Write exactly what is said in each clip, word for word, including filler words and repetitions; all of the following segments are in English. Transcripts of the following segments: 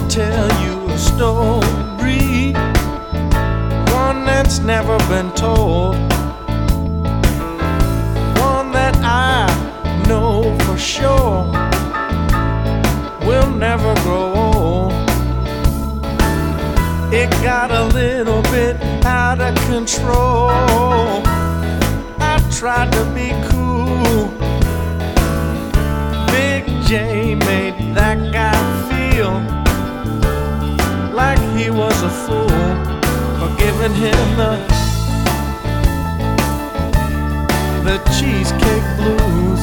tell you a story, one that's never been told, one that I know for sure will never grow old. It got a little bit out of control. I tried to be cool. Big J made that guy feel like he was a fool for giving him the the cheesecake blues.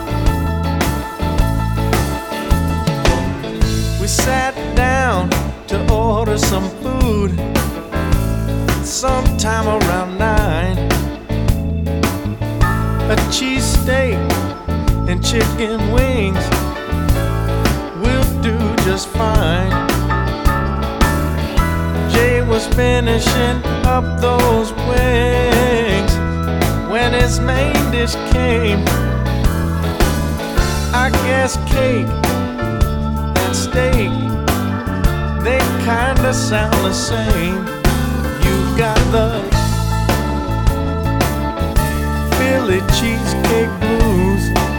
We sat down to order some food sometime around nine. A cheesesteak and chicken wings will do just fine. Jay was finishing up those wings when his main dish came. I guess cake and steak, they kinda sound the same. You got the Philly cheesecake blues.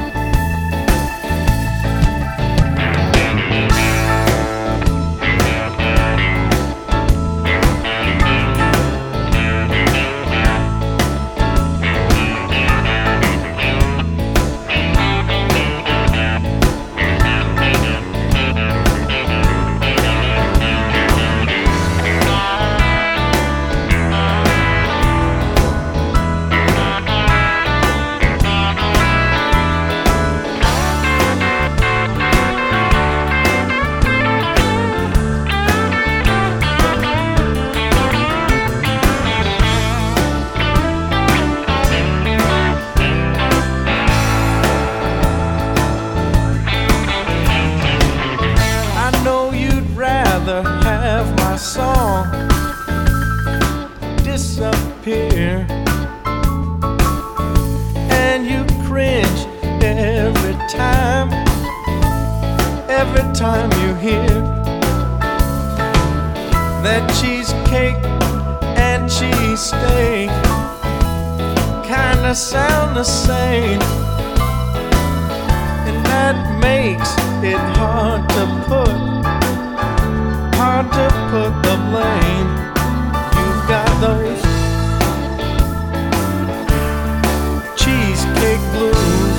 Have my song disappear, and you cringe every time, every time you hear that cheesecake and cheesesteak kinda sound the same, and that makes it hard to put hard to put the blame. You've got those cheesecake blues,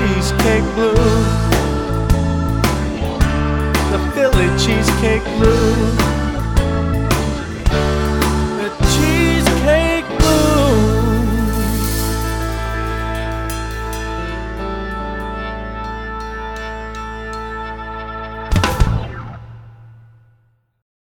cheesecake blues, the Philly cheesecake blues.